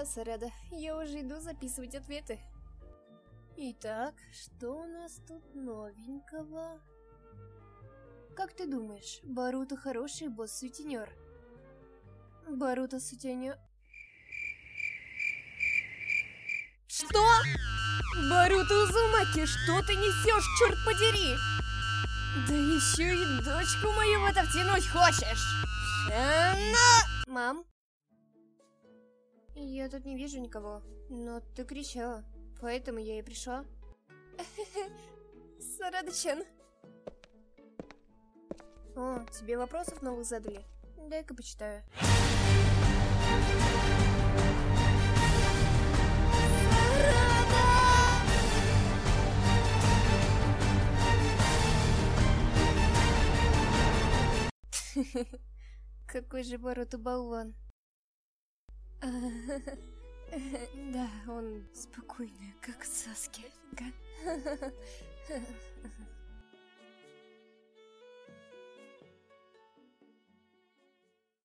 Сарада, я уже иду записывать ответы. Итак, что у нас тут новенького? Как ты думаешь, Боруто хороший босс-сутенер? Боруто-сутенер... Что? Боруто Узумаки, что ты несешь, черт подери? Да еще и дочку мою в это втянуть хочешь? Мам? Я тут не вижу никого, но ты кричала, поэтому я и пришла. Сарада-чан. О, тебе вопросов новых задали? Дай-ка почитаю. Какой же Боруто болван. Да, он спокойный, как Саски.